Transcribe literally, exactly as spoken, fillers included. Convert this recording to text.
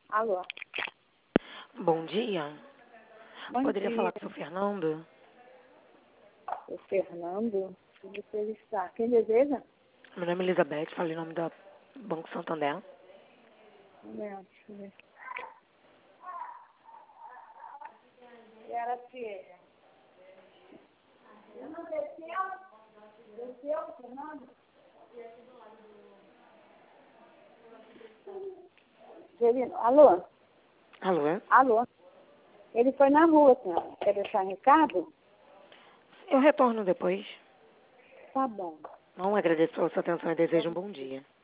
Alô, Bom dia. bom Poderia dia, falar com o seu Fernando? o Fernando. Onde ele está? Quem deseja? Meu nome é Elizabeth, falei o nome do Banco Santander. Um momento, deixa eu ver. Era filha. Eu não desceu? Desceu, Fernando? Ele, alô? Alô? Alô? Ele foi na rua, senhora. Quer deixar um recado? Eu retorno depois. Tá bom. Não agradeço a sua atenção e desejo um bom dia.